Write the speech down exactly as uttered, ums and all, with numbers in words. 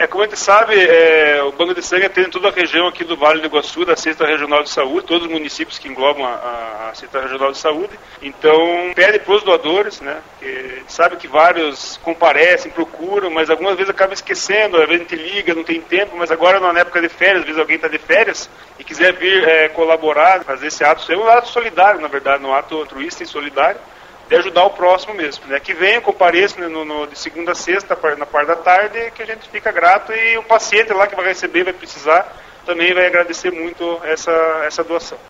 É, como a gente sabe, é, o Banco de Sangue tem em toda a região aqui do Vale do Iguaçu, da Cesta Regional de Saúde, todos os municípios que englobam a, a Cesta Regional de Saúde. Então, pede para os doadores, né? Que a gente sabe que vários comparecem, procuram, mas algumas vezes acaba esquecendo, às vezes a gente liga, não tem tempo, mas agora na época de férias, às vezes alguém está de férias e quiser vir é, colaborar, fazer esse ato, é um ato solidário, na verdade, um ato altruísta e solidário, de ajudar o próximo mesmo, né? Que venha, compareça no, no, de segunda a sexta, na parte da tarde, que a gente fica grato e o paciente lá que vai receber, vai precisar, também vai agradecer muito essa, essa doação.